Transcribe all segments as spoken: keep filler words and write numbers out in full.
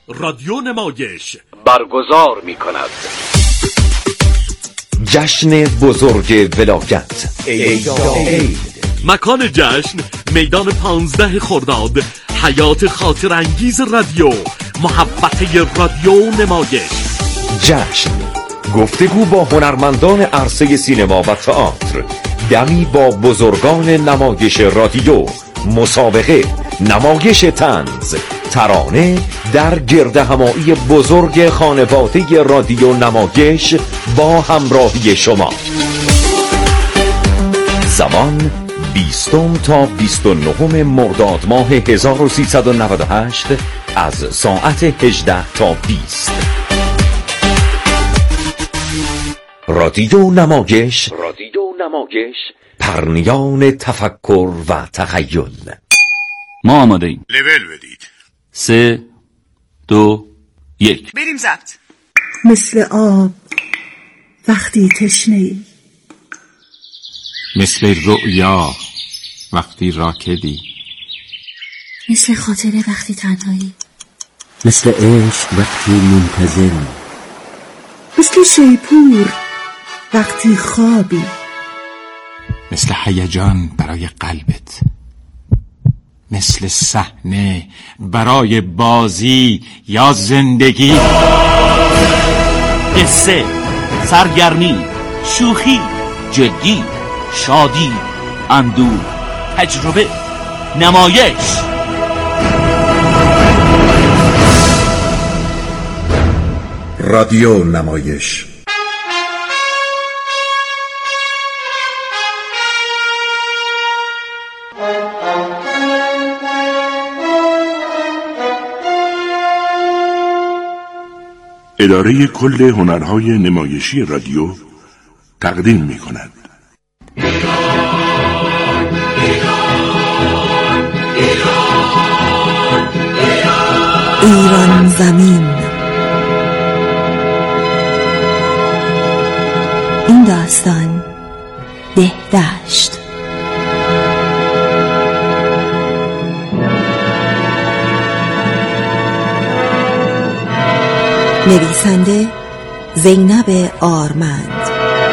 رادیو نمایش برگزار می کند. جشن بزرگ ولایت عید. مکان جشن میدان پانزده خرداد، حیات خاطر انگیز رادیو، محبته رادیو نمایش. جشن، گفتگو با هنرمندان عرصه سینما و تئاتر، دمی با بزرگان نمایش رادیو، مسابقه، نمایش طنز، ترانه در گردهمایی بزرگ خانواده رادیو نمایش با همراهی شما. زمان بیستم تا بیست و نهم مرداد ماه هزار و سیصد و نود و هشت از ساعت هجده تا بیست. رادیو نمایش، رادیو نمایش، پرنیان تفکر و تخیل. ما آماده ایم. لول بدید. سه دو یک بریم ضبط. مثل آب وقتی تشنه‌ای، مثل رؤیا وقتی راکدی، مثل خاطره وقتی تنهایی، مثل عشق وقتی منتظری، مثل شیپور وقتی خوابی، مثل هیجان برای قلبت، مثل صحنه برای بازی یا زندگی. قصه، سرگرمی، شوخی، جدی، شادی، اندوه، تجربه، نمایش. رادیو نمایش. اداره کل هنرهای نمایشی رادیو تقدیم می کند. ایران زمین. این داستان دهدشت. نویسنده زینب آرمند.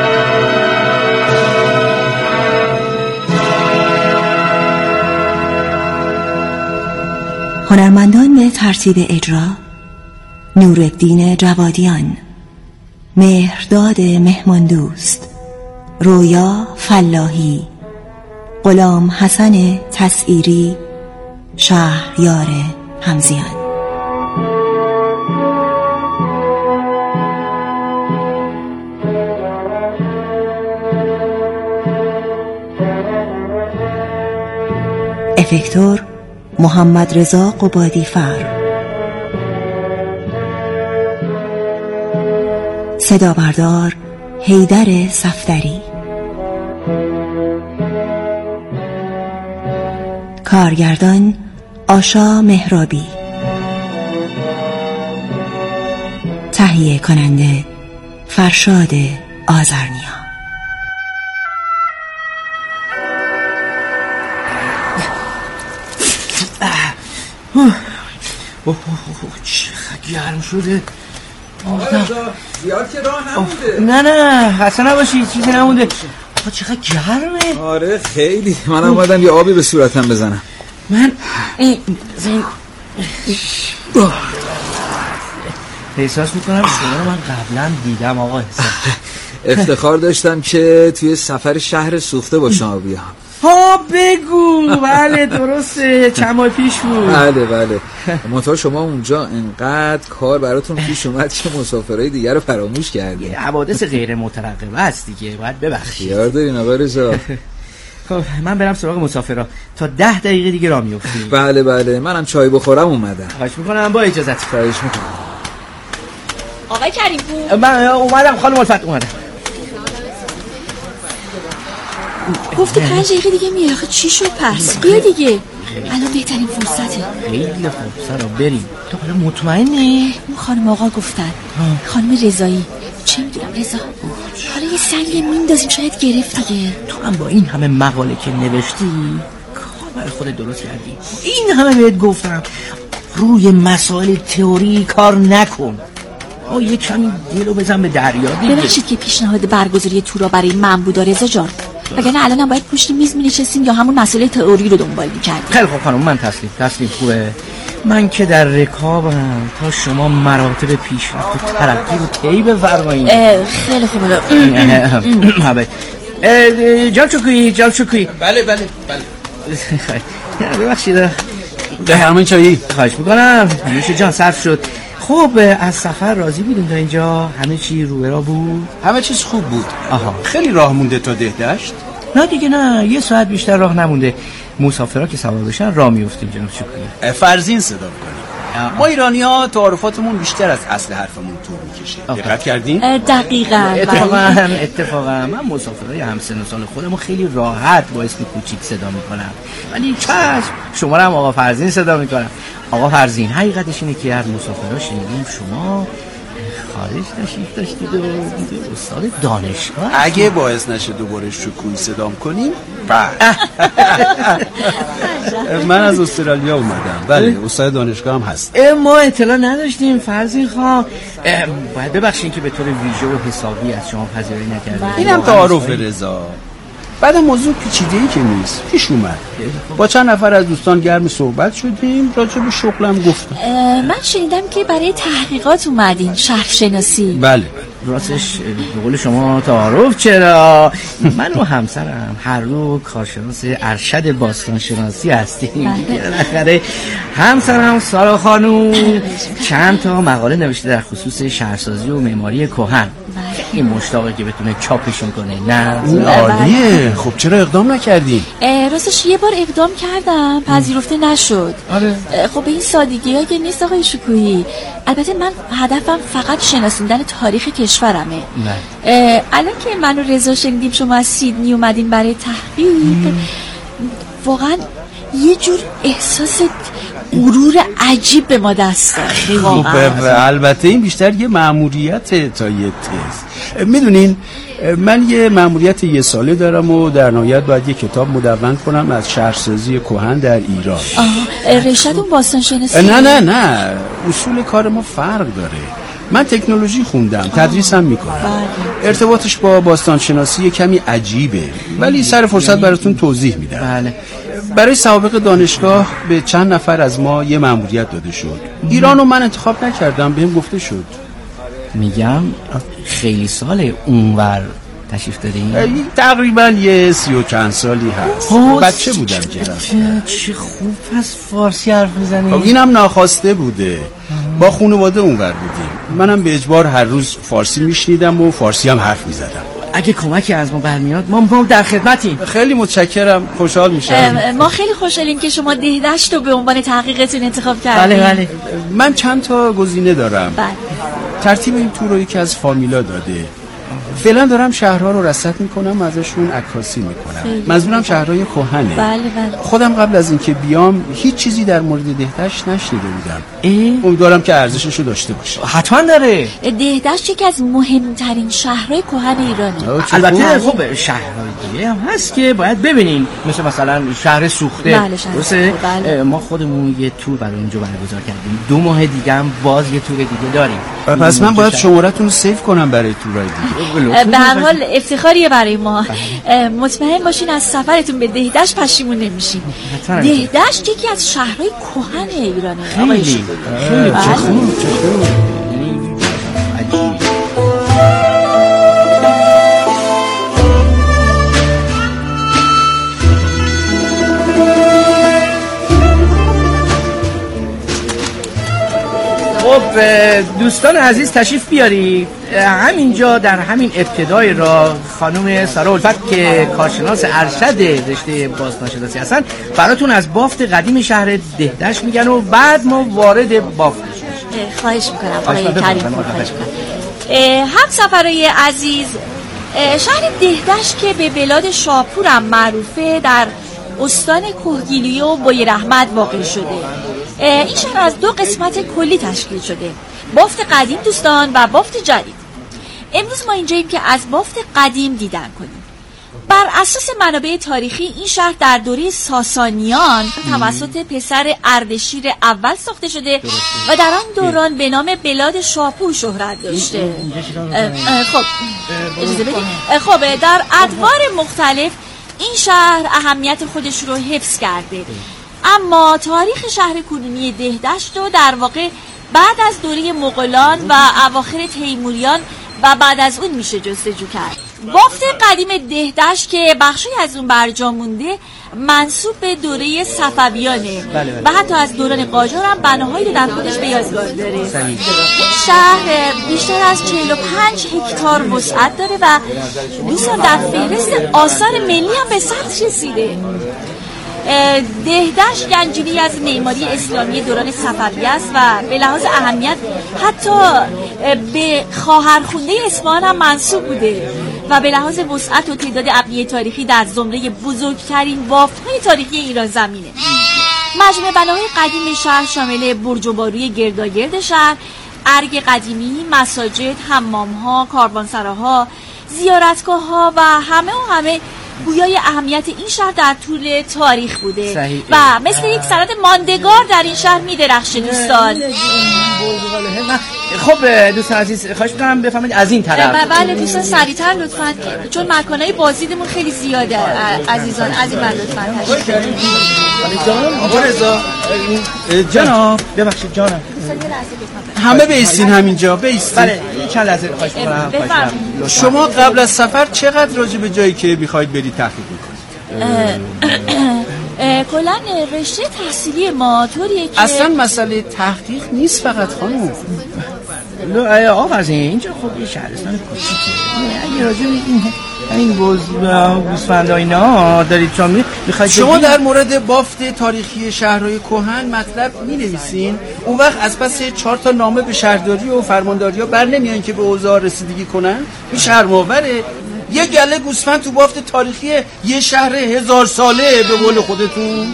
هنرمندان به ترتیب اجرا: نورالدین جوادیان، مهرداد مهماندوست، رویا فلاحی، غلام حسن تسعیری، شهریار حمزیان. افکتور محمد رضا قبادی فر. صدا بردار حیدر صفدری. کارگردان آشا مهرابی. تهیه کننده فرشاد آذرنیا. چقدر گرم شده. زیاد که راه نمونده. نه نه حسن نباشی، چیزی نمونده. آقا چقدر گرمه. آره خیلی. منم اومدم یه آبی به صورتم بزنم. من این زین احساس میکنم شما رو من قبلا دیدم آقا حسن. افتخار داشتم که توی سفر شهر سوخته با شما بیام. ها بگو. بله درسته، چند ماه پیش بود. بله بله. منتها شما اونجا انقدر کار براتون پیش اومد که مسافرهای دیگر رو فراموش کردید. حوادث غیر مترقبه است دیگه، باید ببخشید. یار دارین آقا رضا. خب من برم سراغ مسافرها تا ده دقیقه دیگه راه میافتیم. بله بله، منم چای بخورم اومدم. خواهش میکنم با اجازت. خواهش میکنم. آقای کریم پور. من اومدم خانم الفت اومدم. گفتی پنج دقیقه دیگه میای. آخه چی شد پس؟ بیا دیگه، الان بهترین فرصته. خیلی فرصت رو بریم. تو حالا مطمئنی؟ اون خانم آقا گفتن. خانم رضایی. چه میدونم رضا، حالا یه سنگ میندازیم شاید گرفت دیگه. تو هم با این همه مقاله که نوشتی کار برای خودت درست کردی. این همه بهت گفتم. روی مسائل تئوری کار نکن. او یه کمی دلو بزن به دریا دیگه. ببخشید که پیشنهاد برگزاری تورا برای من بود رضا جان، وگرنه الانم باید پشت میز می‌نشستیم یا همون مسئله تئوری رو دنبال می‌کردیم. خیلی خوب خانم، من تسلیم تسلیم خوبه. من که در رکابم تا شما مراتب پیشرفت و ترقی رو طی بفرمایید. خیلی خوبه. جان چکویی جان چکویی. بله بله بله. ببخشید ده همین چایی خواهش میکنم. نوش جان صرف شد. خب از سفر راضی بودیم تا اینجا؟ همه چی رو به راه بود؟ همه چیز خوب بود. آها. خیلی راه مونده تا دهدشت؟ نه دیگه نه، یه ساعت بیشتر راه نمونده. مسافرها که سوار بشن راه میافتیم جناب شکری. فرزین صدا میکنیم. ما ایرانی ها تعارفاتمون بیشتر از اصل حرفمون طول میکشه. دقت کردین؟ دقیقاً. اتفاقا اتفاقا من مسافرای همسن و سال خودمو خیلی راحت با اسم کوچیک صدا میکنم، ولی چشم شما رو هم آقا فرزین صدا میکنم. آقا فرزین، حقیقتش اینه که از مسافرها شنیدیم شما خارج تشریف داشتید و استاد دانشگاه. اگه باعث نشه دوباره شکوی صدام کنیم. من از استرالیا اومدم. بله استاد دانشگاه هم هست. ما اطلاع نداشتیم فرزین خان. باید ببخشید که به طور ویژه و حسابی از شما پذیرایی نکردیم. اینم تعارف رضا. بعد موضوع پیچیده‌ای که نیست، پیش اومد. با چند نفر از دوستان گرم صحبت شدیم، راجع به شغلم گفتم. من شنیدم که برای تحقیقات اومدین، شهر شناسی. بله. راستش به قول شما تعارف چرا؟ من و همسرم هر رو کارشناس ارشد باستان شناسی هستیم. بالاخره همسرم سارا خانوم چند تا مقاله نوشته در خصوص شهرسازی و معماری کهن. خیلی مشتاقه که بتونه چاپشون کنه. نه عالیه. خب چرا اقدام نکردین؟ راستش یه بار اقدام کردم، پذیرفته نشد. آره. خب به این سادگی ها که نیست آقای شکویی. البته من هدفم فقط شناسوندن تاریخ کشورمه. نه. الان که من و رضا شنیدیم شما از سیدنی اومدین برای تحقیق، واقعا یه جور احساس غرور عجیب به ما دست داد. البته این بیشتر یه مأموریت تا یه تز. میدونین من یه مأموریت یه ساله دارم و در نهایت باید یه کتاب مدون کنم از شهرسازی کهن در ایران. آها، رشته‌تون باستان شناسی؟ نه نه نه، اصول کار ما فرق داره. من تکنولوژی خوندم، تدریسم میکنم. ارتباطش با باستان شناسی کمی عجیبه، ولی سر فرصت براتون توضیح میدم. بله. برای سوابق دانشگاه به چند نفر از ما یه مأموریت داده شد. ایرانو من انتخاب نکردم، بهم گفته شد. میگم خیلی ساله اونور تشریف دارین؟ تقریبا یه سی و چند سالی هست. بچه بودم که چه خوب پس فارسی حرف میزنی؟ خب اینم ناخواسته بوده. با خانواده اونور بودیم. منم به اجبار هر روز فارسی میشنیدم و فارسی هم حرف میزدم. اگه کمکی از ما برمیاد ما ما در خدمتیم. خیلی متشکرم، خوشحال میشم. ما خیلی خوشحالیم که شما دهدشت رو به عنوان تحقیقتون انتخاب کردید. بله بله. من چند تا گزینه دارم. بله. ترتیب این تور رو یکی از فامیلا داده. فعلا دارم شهرها رو رصد میکنم، ازشون عکاسی میکنم. منظورم شهرهای کهنه. بله بله. خودم قبل از اینکه بیام هیچ چیزی در مورد دهدشت نشنیده بودم. امیدوارم که ارزشش رو داشته باشه. حتما داره. دهدشت یکی از مهمترین شهرهای کهن ایرانه. البته خب شهرهای دیگه هم هست که باید ببینیم، مثل مثلا شهر سوخته. بله شهر بله. ما خودمون یه تور برای اونجا برگزار کردیم. دو ماه دیگه هم باز یه تور دیگه داریم. پس من باید شماره‌تون رو سیو کنم برای تورای دیگه. به هر حال افتخاریه برای ما. مطمئن باشین از سفرتون به دهدشت پشیمون نمیشین. دهدشت یکی از شهرهای کهن ایرانه. خیلی خیلی چه خوب چه خوب. خب دوستان عزیز تشریف بیارید. همینجا در همین ابتدای راه خانم سارا الفت که کارشناس ارشد رشته باستانشناسی هستن براتون از بافت قدیم شهر دهدشت میگن و بعد ما وارد بافت میشیم. خواهش میکنم آقای کریم. خواهش میکنم. هم سفرای عزیز، شهر دهدشت که به بلاد شاپور هم معروفه در استان کوهگیلویه و بویراحمد واقع شده. این شهر از دو قسمت کلی تشکیل شده، بافت قدیم دوستان و بافت جدید. امروز ما اینجاییم که از بافت قدیم دیدن کنیم. بر اساس منابع تاریخی این شهر در دوره ساسانیان توسط پسر اردشیر اول ساخته شده و در آن دوران به نام بلاد شاپور شهرت داشته. خب اجازه بدید. خب در ادوار مختلف این شهر اهمیت خودش رو حفظ کرده، اما تاریخ شهر کنونی دهدشت رو در واقع بعد از دوره مغولان و اواخر تیموریان و بعد از اون میشه جستجو کرد. بافت قدیم دهدشت که بخشی از اون برجا مونده منسوب به دوره صفویانه و حتی از دوران قاجار هم بناهایی در خودش به یادگار داره. این شهر بیشتر از چهل و پنج هکتار وسعت داره و دوستان در فهرست آثار ملی هم به ثبت رسیده. دهدشت گنجینه‌ای از معماری اسلامی دوران صفوی است و به لحاظ اهمیت حتی به خواهرخونده اصفهان هم منسوب بوده و به لحاظ وسعت و تعداد ابنیه تاریخی در زمره بزرگترین بافت‌های تاریخی ایران زمینه. مجموعه بناهای قدیم شهر شامل برج و باروی گرداگرد شهر، ارگ قدیمی، مساجد، حمام‌ها، کاروانسراها، زیارتگاه‌ها و همه و همه گویای اهمیت این شهر در طول تاریخ بوده صحیح. و مثل یک سند ماندگار در این شهر می‌درخشه دوستان. خب دوستان عزیز خواهش می‌کنم بفهمید از این طرف. بله دوستان سریعتر لطفاً چون مکان‌های بازدیدمون خیلی زیاده عزیزان. از این بر لطفاً تشریف جانم. آقا رضا جناب ببخشید جانم. همه بیستین همینجا بیستین. بله چند لحظه خواهش می‌کنم. شما قبل از سفر چقدر راجع به جایی که می‌خواید برید تحقیق می‌کنید؟ کلاً رشته تحصیلی ما طوریه که اصلا مسئله تحقیق نیست فقط خانم. لو آقا از اینجا خب یه شهرستان کوچیکه. اگه راجع به این این گوسفند اینا دارید شما می‌خواید شما در مورد بافت تاریخی شهرهای کهن مطلب می‌نویسین، اون وقت از پس چهار تا نامه به شهرداری و فرمانداری‌ها بر نمیان که به اوضاع رسیدگی کنن. این شرم‌آوره. یه گله گوسفند تو بافت تاریخی یه شهر هزار ساله به قول خودتون.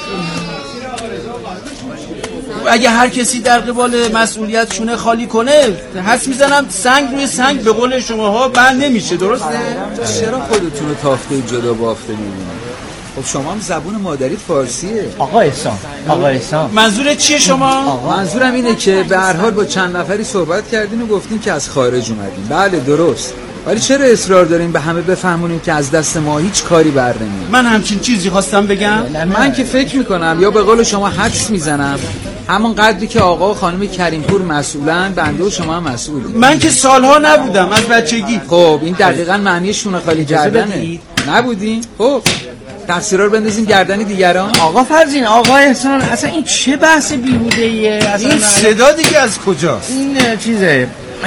اگه هر کسی در قبال مسئولیت شونه خالی کنه حس میزنم سنگ روی سنگ به قول شماها بند نمیشه. درسته؟ چرا خودتون رو تافته جدا بافته میبینید؟ خب شما هم زبون مادریت فارسیه. آقا احسان آقا احسان منظورت چیه شما؟ منظورم اینه که به هر حال با چند نفری صحبت کردین و گفتین که از خارج اومدین. بله درست، ولی چرا اصرار دارین به همه بفهمونیم که از دست ما هیچ کاری بر نمیاد؟ من همچین چیزی خواستم بگم. من که فکر میکنم یا به قول شما حدس میزنم همون قدری که آقا و خانم کریمپور مسئولن بنده و شما هم مسئولید. من که سالها نبودم از بچگی. خب این دقیقاً معنی شونه خالی کردنه. نبودین؟ خب تقصیرها رو بندازین گردن دیگران. آقا فرزین آقا احسان اصلا این چه بحث بیهوده ایه؟ این صدا دیگه از کجاست؟ این چیزه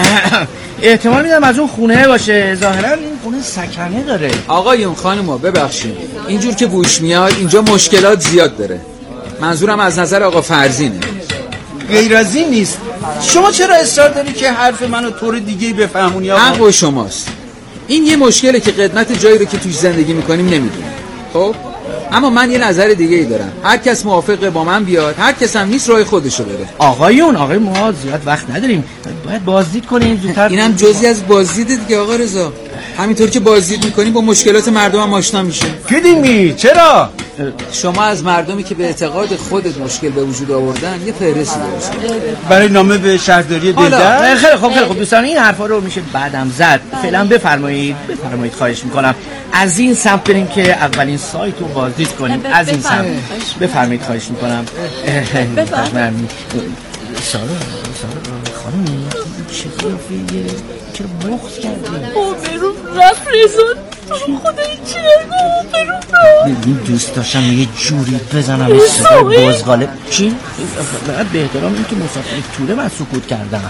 احتمال میدم از اون خونه باشه. ظاهرا این خونه سکنه داره. آقایون خانوما ببخشید اینجور که بوش میاد اینجا مشکلات زیاد داره. منظورم از نظر آقا فرزینه. غیر از این نیست. شما چرا اصرار داری که حرف منو طور دیگه بفهمونی آقا؟ حق با شماست. این یه مشکله که قدمت جایی رو که توش زندگی میکنیم نمیدونیم. خب اما من یه نظر دیگه ای دارم. هر کس موافقه با من بیاد، هر کس هم نیست راه خودشو بره. آقایون آقای ما زیاد وقت نداریم، باید بازدید کنیم زودتر. اینم جزئی از بازدیده دیگه آقا رضا. همینطور که بازدید میکنیم با مشکلات مردم هم آشنا میشه. کدیمی چرا؟ شما از مردمی که به اعتقاد خودت مشکل به وجود آوردن یه فهرستی درست برای نامه به شهرداری دلدر. خیلی خوب خیلی خوب دوستان این حرفا رو میشه بعدم زد. فعلا بفرمایید بفرمایید خواهش میکنم از این سمت بریم که اولین سایت رو بازدید کنیم. از این سمت بفرمایید خواهش میکنم. بفرمایید. سارا سارا خانمی چه قیافیه؟ چرا بغض کردی؟ او برون رفت رزان خدای چرا برون رفت. این دوست داشتم یه جوری بزنم این صدای بازغالب. چی؟ باید به احترام این که مسافر توره من سکوت کردم.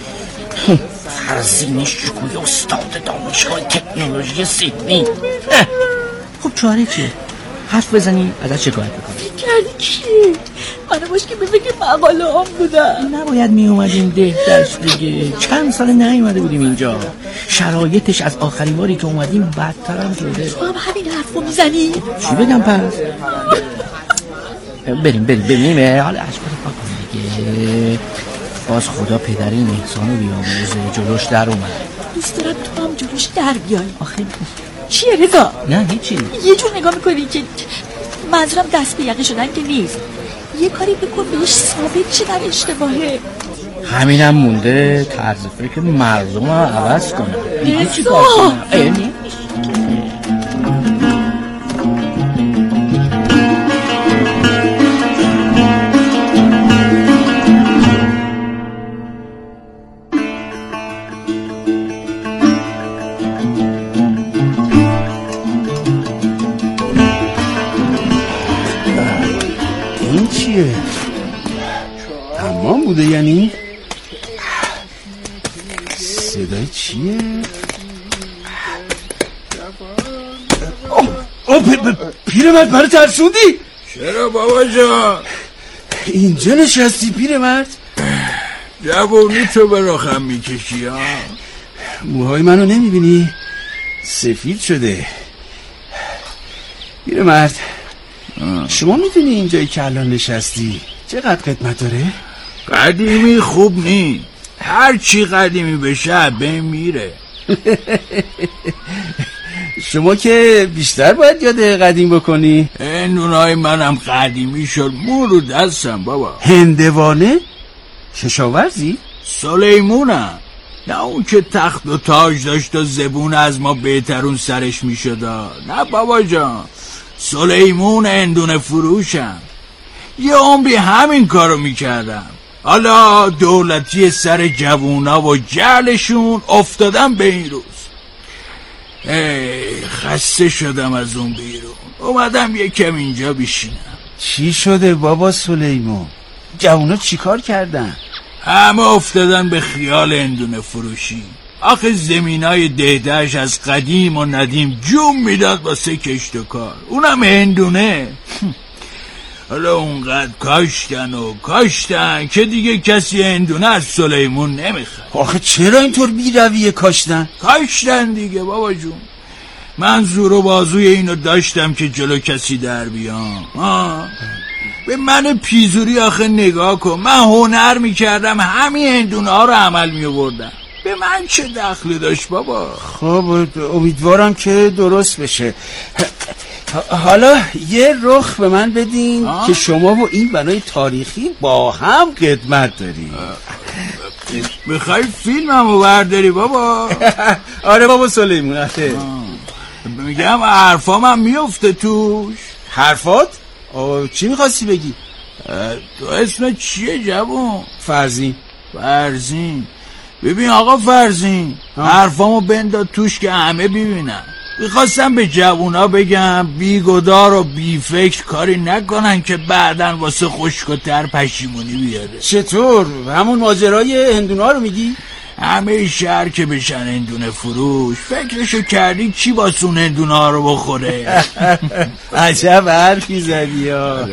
فرزین شکوی استاد دانشگاه تکنولوژی سیدنی. خب چاره چیه؟ حرف بزنی ازش شکایت بکنی. کردی چی؟ منو باش که بفکر مقاله هم بودم. نباید می اومدیم دهدشت دیگه. چند سال نیومده بودیم اینجا. شرایطش از آخرین باری که اومدیم بدتر هم شده. تو هم همین حرف رو میزنی؟ چی بگم پس؟ بریم بریم بریم حالا اشکال پاک کن دیگه. باز خدا پدر این احسانو بیاموزه. جلوش در اومد. دوست دارم تو هم جلوش در بیای. آخه چیه رضا؟ نه هیچی. یه جور نگاه میکنی که منظورم دست به یقه شدن که نیست. یه کاری بکن بهش ثابت چه در اشتباهه. همینم مونده طرز فکر مردم رو عوض کنه. دیگه چی کار کنم؟ این چیه؟ تمام بوده یعنی؟ صدای چیه؟ اوه پیرمرد برای ترسوندی؟ چرا بابا جان؟ اینجا نشستی پیرمرد؟ جوونی تو به رخم میکشی ها؟ موهای منو نمیبینی؟ سفید شده. پیرمرد شما میدونی اینجایی که الان نشستی چقدر قدمت داره؟ قدیمی خوب نی، هر چی قدیمی بشه بین میره. شما که بیشتر باید یاد قدیم بکنی. هندونای منم قدیمی شد، مو رو دستم بابا. هندوانه؟ کشاورزی؟ سلیمونم، نه اون که تخت و تاج داشت و زبون از ما بهترون سرش میشد. نه بابا جان، سلیمون هندونه فروشم. یه عمری همین کارو میکردم. حالا دولتی سر جوونا و جهلشون افتادم به این روز. ای خسته شدم از اون بیرون، اومدم یکم اینجا بشینم. چی شده بابا سلیمون؟ جوونا چی کار کردن؟ همه افتادن به خیال هندونه فروشی. آخه زمینای دهدهش از قدیم و ندیم جون میداد واسه کشت و کار، اونم هندونه. حالا اونقدر کاشتن و کاشتن که دیگه کسی هندونه از سلیمون نمیخواد. آخه چرا اینطور بی رویه کاشتن؟ کاشتن دیگه بابا جون. من زور و بازوی اینو داشتم که جلو کسی در بیام. آه. به من پیزوری آخه نگاه کن، من هنر میکردم همین هندونه ها رو عمل میوردم. به من چه دخلی داشت بابا؟ خب امیدوارم که درست بشه. حالا یه رخ به من بدین آه؟ که شما و این بنای تاریخی با هم خدمت داری. میخوای فیلممو برداری بابا؟ آره بابا سلیمون. میگم حرفام هم میفته توش. حرفات؟ چی میخواستی بگی؟ تو اسم چیه جوون؟ فرزین. فرزین. ببین آقا فرزین، حرفامو بنداد توش که همه ببینن. میخواستم به جوونا بگم بیگدار و بی فکر کاری نکنن که بعدن واسه خشک و تر پشیمونی بیاره. چطور؟ همون ماجرای هندونا رو میگی؟ همه شهر که بشن هندونه فروش فکرشو کردی چی واسه اون هندونا رو بخوره. عجب حرفی زدی ها.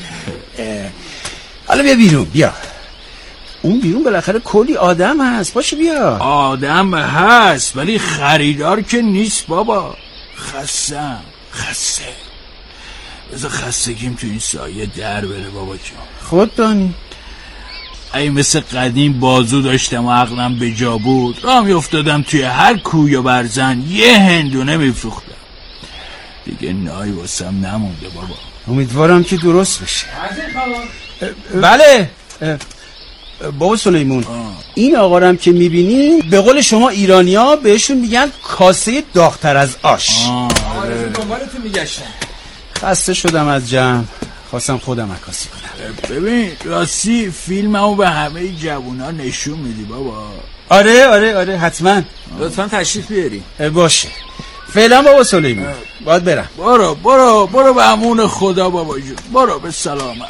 حالا بیا بیرون، بیا. اون بیرون بالاخره کلی آدم هست، پاشو بیا. آدم هست ولی خریدار که نیست بابا. خستم خسته. بذار خستگیم تو این سایه در بره بابا جان. خود دانی ای مثل قدیم بازو داشتم و عقلم به جا بود، راه می افتادم توی هر کوی و برزن یه هندونه میفروختم. دیگه نای واسم نمونده بابا. امیدوارم که درست بشه. بله بابا سلیمون، این آقارم که میبینی به قول شما ایرانیا بهشون میگن کاسه داغ‌تر از آش. آره دنبالتون میگشتم. خسته شدم از جمع، خواستم خودم عکاسی کنم. ببین راستی فیلممو به همه جوونا نشون میدی بابا؟ آره آره آره حتما. لطفا تشریف بیاری. باشه فعلا بابا سلیمون باید برم. برو برو برو به امون خدا بابا جون، برو به سلامت.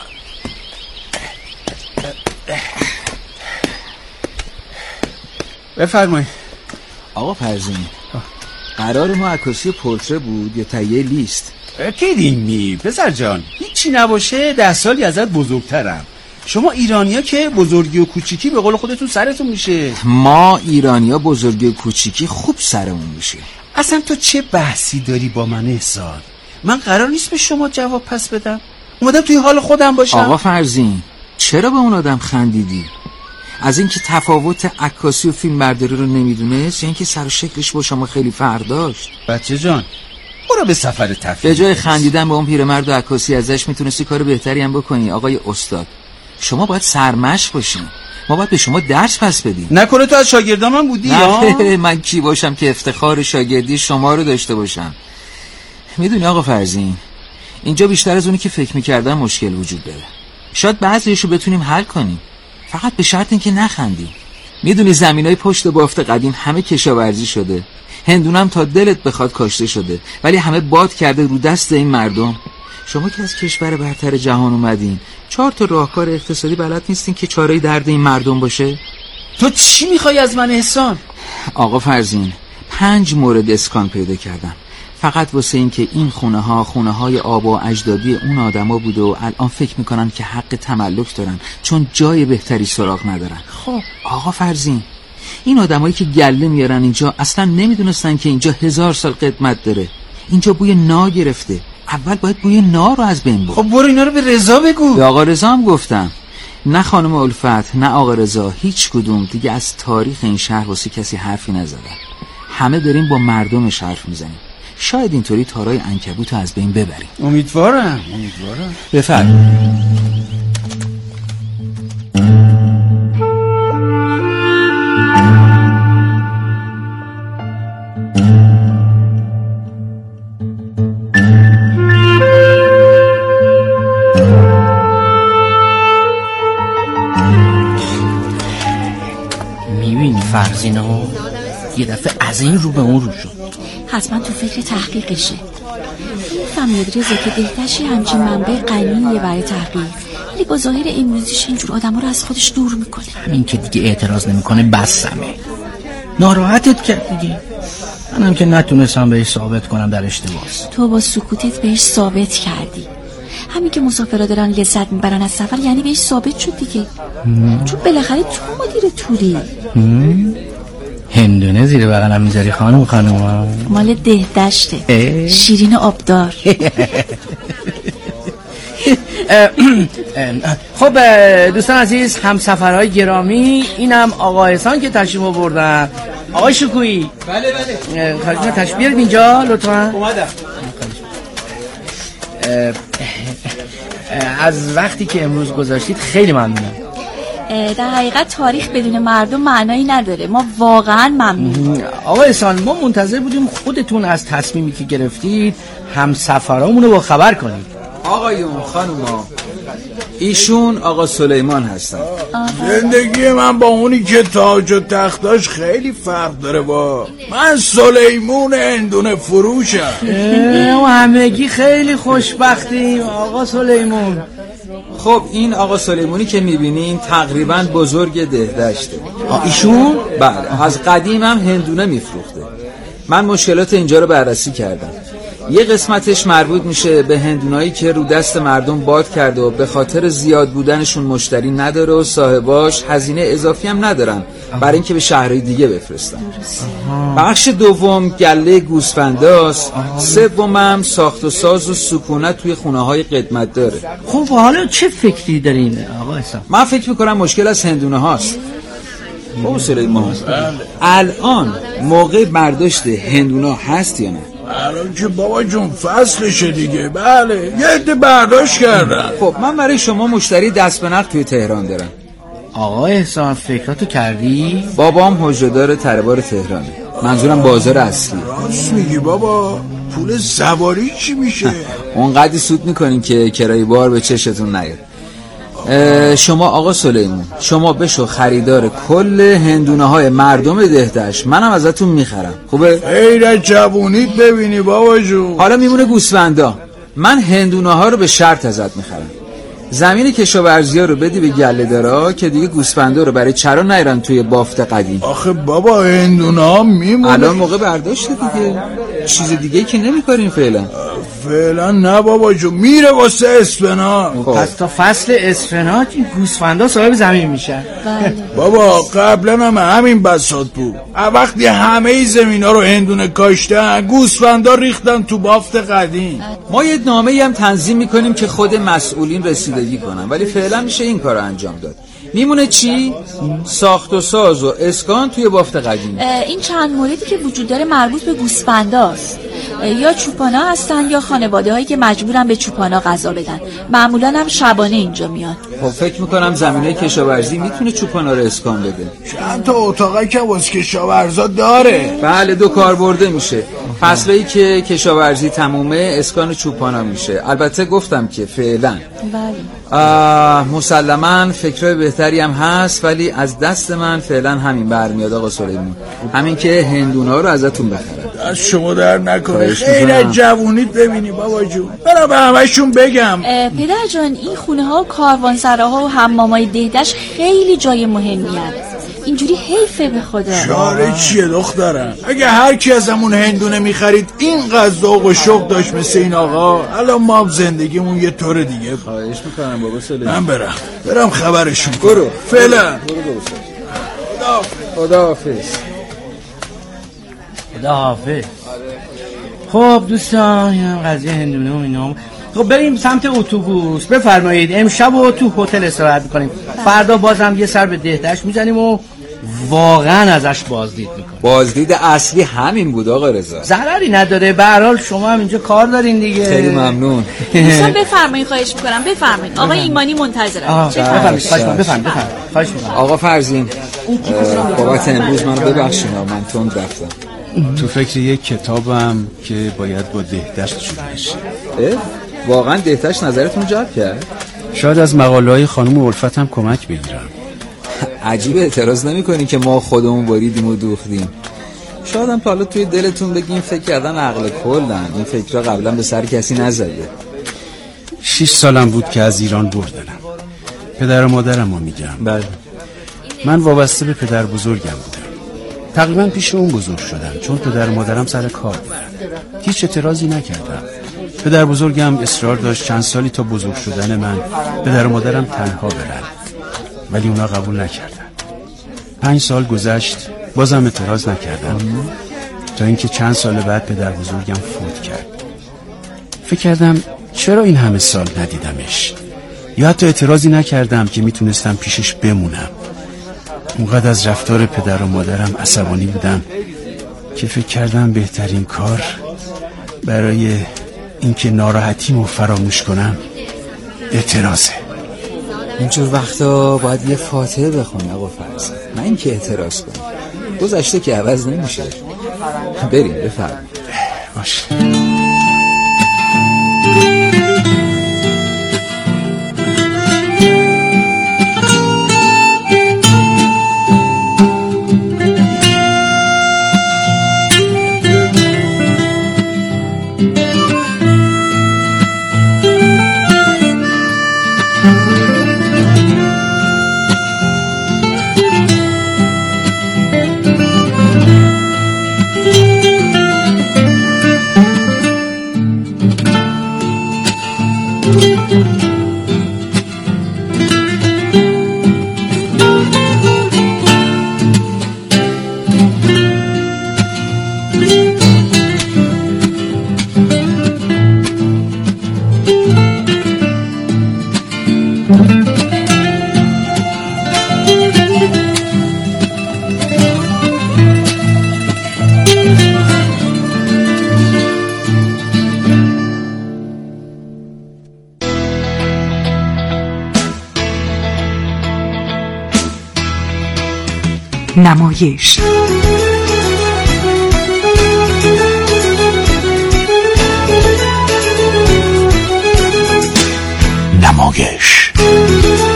بفرمایید آقا فرزین. قرار ما عکاسی پورتره بود یا تهیه لیست؟ کدیمی پسر جان، هیچی نباشه ده سالی ازت بزرگترم. شما ایرانیا که بزرگی و کوچیکی به قول خودتون سرتون میشه. ما ایرانیا بزرگی و کوچیکی خوب سرمون میشه. اصلا تو چه بحثی داری با من احسان؟ من قرار نیست به شما جواب پس بدم، اومدم توی حال خودم باشم. آقا فرزین چرا به اون آدم خندیدی؟ از اینکه تفاوت عکاسی و فیلم برداری رو نمیدونست، یعنی که سر و شکلش با شما خیلی فرق داشت. بچه جان برو به سفر تفریح. به جای خندیدن به اون پیرمرد و عکاسی ازش میتونستی کار بهتری هم بکنی. آقای استاد شما باید سرمشق باشین، ما باید به شما درس پس بدیم. نکنه تو از شاگردان من بودی؟ نه من کی باشم که افتخار شاگردی شما رو داشته باشم. میدونی آقا فرزین، اینجا بیشتر از اونی که فکر میکردم مشکل وجود داره. شاید بعضیشو بتونیم حل کنیم، فقط به شرط اینکه نخندیم. میدونی زمینای پشت بافت قدیم همه کشاورزی شده، هندونم تا دلت بخواد کاشته شده، ولی همه باد کرده رو دست این مردم. شما که از کشور برتر جهان اومدین، چهار تا راهکار اقتصادی بلد نیستین که چاره درد این مردم باشه؟ تو چی میخوای از من احسان؟ آقا فرزین، پنج مورد اسکان پیدا کردم، فقط واسه این که این خونه ها خونه های آبا و اجدادی اون آدما بوده و الان فکر میکنن که حق تملک دارن چون جای بهتری سراغ ندارن. خب آقا فرزین، این آدمایی که گله میارن اینجا اصلا نمیدونستن که اینجا هزار سال قدمت داره. اینجا بوی نا گرفته، اول باید بوی نا رو از بین برد. خب برو اینا رو به رضا بگو. به آقا رضا هم گفتم. نه خانم الفت نه آقا رضا، هیچ کدوم دیگه از تاریخ این شهر واسه کسی حرفی نزدن. همه داریم با مردمش حرف میزنیم. شاید اینطوری تارای عنکبوت رو از بین ببریم. امیدوارم امیدوارم. بفرمایید. میبینی فرزینا یه دفعه از این رو به اون رو شد. حتما تو فکر تحقیقشه. فهمید رضا که دهتشی همچین منبع غنیه برای تحقیق، ولی با ظاهر امروزیش اینجور آدم رو از خودش دور میکنه. همین که دیگه اعتراض نمیکنه بسمه. ناراحتت کرد دیگه. منم که نتونستم بهش ثابت کنم در اشتباهه. تو با سکوتت بهش ثابت کردی. همین که مسافرها دارن لذت میبرن از سفر یعنی بهش ثابت شد دیگه. هم. چون بالاخره تو مدیر توری. هم. هندونه زیر بغلم میذاری خانم خانم؟ مال ده دشته، شیرین آبدار. خب دوستان عزیز، همسفرهای گرامی، اینم آقا احسان که تشریف آوردن. آقای شکویی. بله بله. خواهش تشریف بیارید اینجا لطفا. اومدم. از وقتی که امروز گذاشتید خیلی ممنونم. در حقیقت تاریخ بدون مردم معنایی نداره. ما واقعا ممنون. آقا احسان، ما منتظر بودیم خودتون از تصمیمی که گرفتید همسفرامونو با خبر کنید. آقایون خانوما، ایشون آقا سلیمان هستن. زندگی من با اونی که تاج و تختاش خیلی فرق داره. با من سلیمون هندونه فروشم. و همگی خیلی خوشبختیم آقا سلیمون. خب این آقا سلیمونی که میبینین تقریبا بزرگ دهدشته. ایشون؟ بله، از قدیم هم هندونه میفروخته. من مشکلات اینجا رو بررسی کردم. یه قسمتش مربوط میشه به هندونایی که رو دست مردم باد کرده و به خاطر زیاد بودنشون مشتری نداره و صاحباش هزینه اضافی هم ندارن برای اینکه به شهرهای دیگه بفرستن. بخش دوم گله گوسفنداست. سومم ساخت و ساز و سکونت توی خونه‌های قدمت داره. خب حالا چه فکری دارین آقا حسام؟ من فکر میکنم مشکل از هندونه هاست. او سلیمان، الان موقع برداشت هندونه هست یا نه؟ الان که بابا جون فصلشه دیگه. بله یه عده برداشت کردن. خب من برای شما مشتری دست به نخ توی تهران دارم. آقا احسان فکراتو کردی؟ بابام حجردار تربار تهرانه. منظورم بازار اصلی. راست میگی بابا. پول سواری چی میشه؟ اونقدی سود میکنین که کرایه بار به چشتون نیاد. شما آقا سلیمون، شما بشو خریدار کل هندونه های مردم دهدشت، منم ازتون میخرم. خوبه؟ خیلی جوونیت ببینی بابا جون. حالا میمونه گوسفندا. من هندونه ها رو به شرط ازت میخرم. زمین کشاورزی ها رو بدی به گله دارا که دیگه گوسفندا رو برای چرا نیرن توی بافت قدیم. آخه بابا هندونه ها میمونه. الان موقع برداشت دیگه. چیز دیگه که نمی‌کنیم فعلا. فعلا نه بابا جو، میره واسه اسفناج. پس تا فصل اسفناج این گوسفندا صاحب زمین میشن. بابا قبلا هم همین بساط بود. وقتی همه زمینا رو هندونه کاشتن، گوسفندا ریختن تو بافت قدیم. ما یه نامه‌ای هم تنظیم می‌کنیم که خود مسئولین رسیدگی کنن، ولی فعلا میشه این کارو انجام داد. میمونه چی؟ ساخت و ساز و اسکان توی بافت قدیم. این چند موردی که وجود داره مربوط به گوسفنداست. یا چوپانا هستن یا خانواده هایی که مجبورن به چوپانا غذا بدن. معمولا هم شبانه اینجا میاد. خب فکر میکنم زمینه کشاورزی میتونه چوپانا رو اسکان بده. چند تا اتاقی که واسه کشاورزا داره. بله دو کار برده میشه. فصلی که کشاورزی تمومه اسکان چوپانا میشه. البته گفتم که فعلا بله مسلماً فکرای بهتری هم هست، ولی از دست من فعلا همین برمیاد آقا سلیمان. همین که هندونا رو ازتون بخرم. از شما در نکنه. خیلی جوونیت ببینی بابا جون. برام به همشون بگم. پدر جان این خونه ها و کاروانسراها و حمامای دهدش خیلی جای مهمی هست. اینجوری حیفه به خدا. چاره چیه دخترم؟ اگه هر کی ازمون هندونه میخرید اینقدر ذوق و شوق داشت مثل این آقا، الان ما هم زندگیمون یه طور دیگه. خواهش میکنم بابا سلیمان. من برم برم خبرشون. برو فعلا. خداحافظ. خداحافظ. خب دوستان این قضیه هندونه و اینا. خب بریم سمت اتوبوس. بفرمایید امشب رو تو هتل استراحت میکنیم. فردا بازم یه سر به دهدش میزنیم و واقعا ازش بازدید میکنیم. بازدید اصلی همین بود آقا رضا. ضرری نداره، به هر حال شما هم اینجا کار دارین دیگه. خیلی ممنون. دوستان بفرمایید، خواهش میکنم بفرمایید. آقا ایمانی منتظرم. بفرمایید خواهش میکنم. بفرمایید خواهش میکنم. آقا فرزین بابت امروز منو ببخشید من تند رفتم. تو فکر یک کتابم که باید با دهدشت شده بشه. واقعا دهتش نظرتون جلب کرد؟ شاید از مقاله‌های خانم الفت هم کمک بگیرم. عجیب اعتراض نمی‌کنین که ما خودمون باریدیم و دوختیم. شاید هم تا حالا توی دلتون بگین فکر کردن عقل کلن. این فکرها قبلا به سر کسی نزده. شش سالم بود که از ایران بردنم. پدر و مادرم رو میگم. بله. من وابسته به پدر بزرگم بودم. تقریبا پیش اون بزرگ شدم چون پدر و مادرم سر کار بودن. هیچ اعتراضی نکردم. پدر بزرگم اصرار داشت چند سالی تا بزرگ شدن من پدر و مادرم تنها برن، ولی اونا قبول نکردن. پنج سال گذشت بازم اعتراض نکردم تا اینکه چند سال بعد پدر بزرگم فوت کرد. فکر کردم چرا این همه سال ندیدمش، یا حتی اعتراضی نکردم که میتونستم پیشش بمونم. اونقدر از رفتار پدر و مادرم عصبانی بودم که فکر کردم بهترین کار برای اینکه ناراحتیمو فراموش کنم اعتراضه. اینجور وقتا باید یه فاتحه بخونی آقا فرزین، نه اینکه اعتراض کنی. گذشته که عوض نمیشه. بریم بفرمایید. باشه. نمایش. نمایش